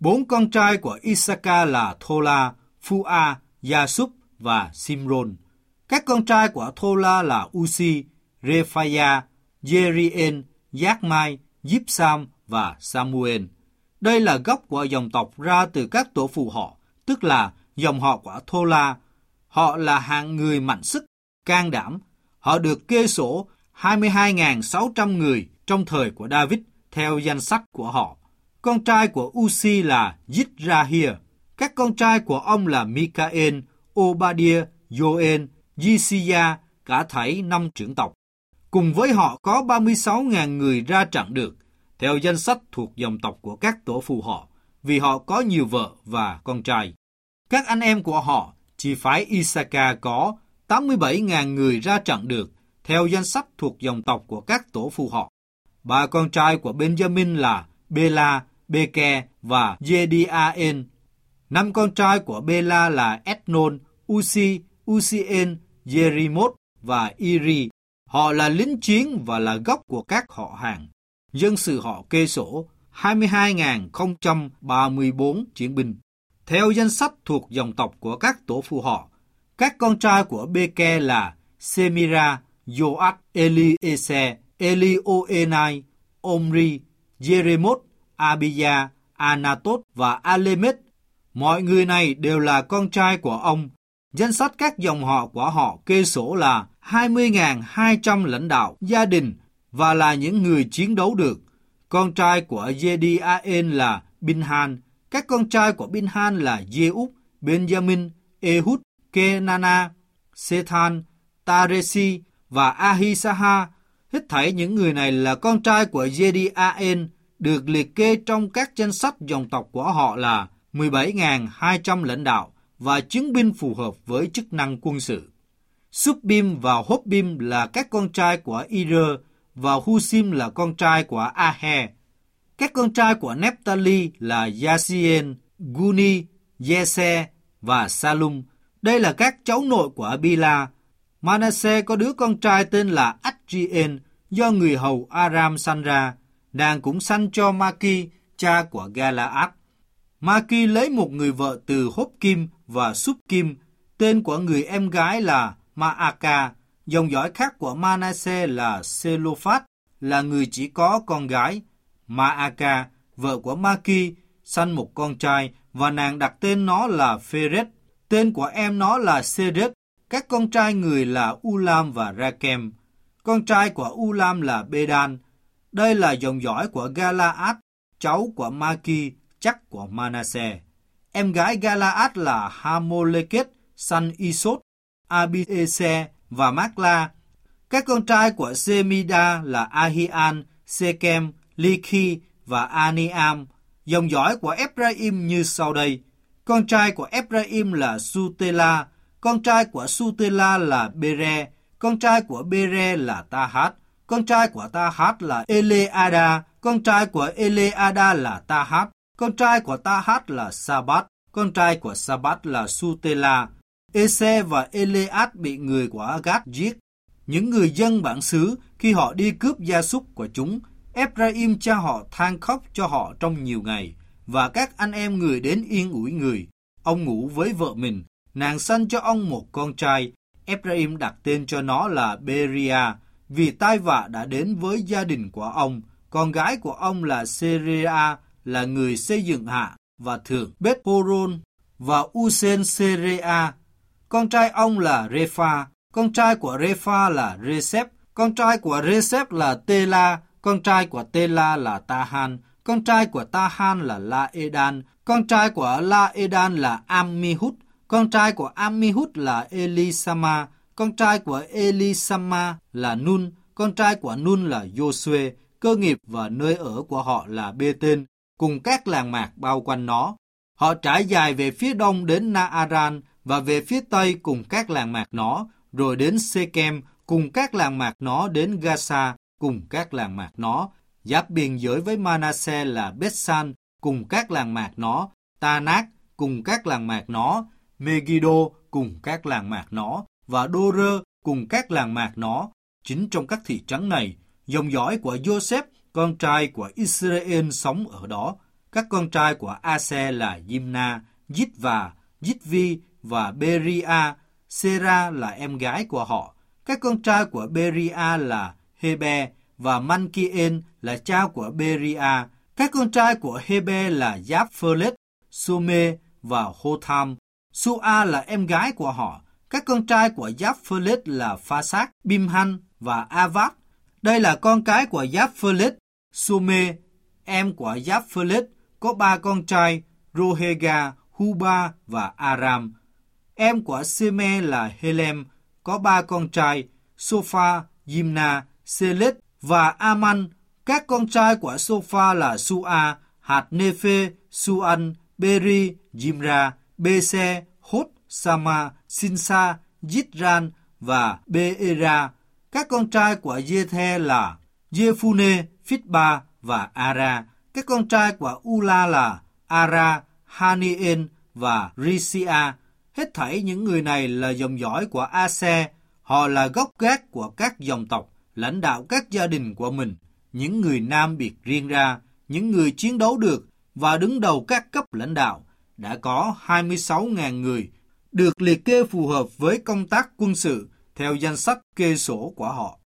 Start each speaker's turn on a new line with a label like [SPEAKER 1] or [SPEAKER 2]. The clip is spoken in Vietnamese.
[SPEAKER 1] 4 con trai của Issachar là Thola, Phua, Gia-súp và Simron. Các con trai của Thola là Uzi, Rephaiah, Jerien, Giác-mai, Díp-sam và Samuel. Đây là gốc của dòng tộc ra từ các tổ phụ họ, tức là dòng họ của Thola. Họ là hạng người mạnh sức, can đảm. Họ được kê sổ 22.600 người trong thời của David theo danh sách của họ. Con trai của Uzi là Yizrahia. Các con trai của ông là Mikael, Obadiah, Joel, Jisiah, cả thảy 5 trưởng tộc. Cùng với họ có 36.000 người ra trận được, theo danh sách thuộc dòng tộc của các tổ phụ họ, vì họ có nhiều vợ và con trai. Các anh em của họ, chi phái Issachar có 87.000 người ra trận được, theo danh sách thuộc dòng tộc của các tổ phụ họ. 3 con trai của Benjamin là Bela, Beke và Jediael. 5 con trai của Bela là Etnon, Uzi, Uzien, Jerimot và Iri. Họ là lính chiến và là gốc của các họ hàng. Dân sự họ kê sổ 22.034 chiến binh. Theo danh sách thuộc dòng tộc của các tổ phụ họ, các con trai của Beke là Semira, Joat, Eliezer, Elioenai, Omri, Jeremot, Abia, Anatot và Alemet. Mọi người này đều là con trai của ông. Danh sách các dòng họ của họ kê sổ là 20.200 lãnh đạo gia đình và là những người chiến đấu được. Con trai của Jediael là Binhan. Các con trai của Binhan là Jeút, Benjamin, Ehud, Kenana, Sethan, Taresi và Ahisaha. Hết thảy những người này là con trai của Jediael, được liệt kê trong các danh sách dòng tộc của họ là 17.200 lãnh đạo và chiến binh phù hợp với chức năng quân sự. Subbim và Hobbim là các con trai của Ir và Husim là con trai của Ahe. Các con trai của Nephtali là Yasien, Guni, Jese và Salum. Đây là các cháu nội của Bila. Manasseh có đứa con trai tên là Adrien do người hầu Aram sanh ra. Nàng cũng sanh cho Maki, cha của Galaad. Maki lấy một người vợ từ Hopkim và Supkim. Tên của người em gái là Maaka. Dòng dõi khác của Manasseh là Selophat, là người chỉ có con gái. Maaka, vợ của Maki, sanh một con trai và nàng đặt tên nó là Pheret. Tên của em nó là Sedet. Các con trai người là Ulam và Rakem. Con trai của Ulam là Bedan. Đây là dòng dõi của Galaad, cháu của Maki, chắc của Manasseh. Em gái Galaad là Hamoleket, sanh Isot, Abiese và Makla. Các con trai của Semida là Ahian, Sekem, Liki và Aniam. Dòng dõi của Ephraim như sau đây. Con trai của Ephraim là Sutela. Con trai của Sutela là Bere. Con trai của Bere là Tahat. Con trai của Tahat là Eleada. Con trai của Eleada là Tahat. Con trai của Tahat là Sabat. Con trai của Sabat là Sutela. Ese và Elead bị người của Agat giết. Những người dân bản xứ khi họ đi cướp gia súc của chúng, Ephraim cha họ than khóc cho họ trong nhiều ngày, và các anh em người đến yên ủi người. Ông ngủ với vợ mình, nàng sanh cho ông một con trai. Ephraim đặt tên cho nó là Beria, vì tai vạ đã đến với gia đình của ông. Con gái của ông là Serea, là người xây dựng hạ và thượng Beth-horon và Usen Serea. Con trai ông là Repha. Con trai của Repha là Recep. Con trai của Recep là Tela. Con trai của Tela là Tahan. Con trai của Tahan là Laedan. Con trai của Laedan là Ammihud. Con trai của Ammihud là Elisama. Con trai của Elisama là Nun. Con trai của Nun là Joshua. Cơ nghiệp và nơi ở của họ là Bê-tên, cùng các làng mạc bao quanh nó. Họ trải dài về phía đông đến Naaran và về phía tây cùng các làng mạc nó, rồi đến Sekem cùng các làng mạc nó, đến Gaza cùng các làng mạc nó. Giáp biên giới với Manasseh là Betsan cùng các làng mạc nó, Tanak cùng các làng mạc nó, Megiddo cùng các làng mạc nó và Đô-rơ cùng các làng mạc nó. Chính trong các thị trấn này, dòng dõi của Joseph, con trai của Israel sống ở đó. Các con trai của Ase là Jimna, Jitva, Jitvi và Beria. Sera là em gái của họ. Các con trai của Beria là Hebe và Mankien là cha của Beria. Các con trai của Hebe là Japhlet, Some và Hotham. Sua là em gái của họ. Các con trai của Japhlet là Phasak, Bimhan và Avad. Đây là con cái của Japhlet. Some, em của Japhlet, có 3 con trai, Rohega, Huba và Aram. Em của Seme là Helem, có 3 con trai, Sopha, Jimna, Selet và Aman. Các con trai của Sopha là Sua, Hạt Nephe, Suan, Beri, Jimra, Bese, Hốt, Sama, Sinsa, Jitran và Beera. Các con trai của Jethe là Jephune, Phitba và Ara. Các con trai của Ula là Ara, Hanien và Risia. Hết thảy những người này là dòng dõi của Ase. Họ là gốc gác của các dòng tộc, lãnh đạo các gia đình của mình, những người nam biệt riêng ra, những người chiến đấu được và đứng đầu các cấp lãnh đạo. Đã có 26.000 người được liệt kê phù hợp với công tác quân sự theo danh sách kê sổ của họ.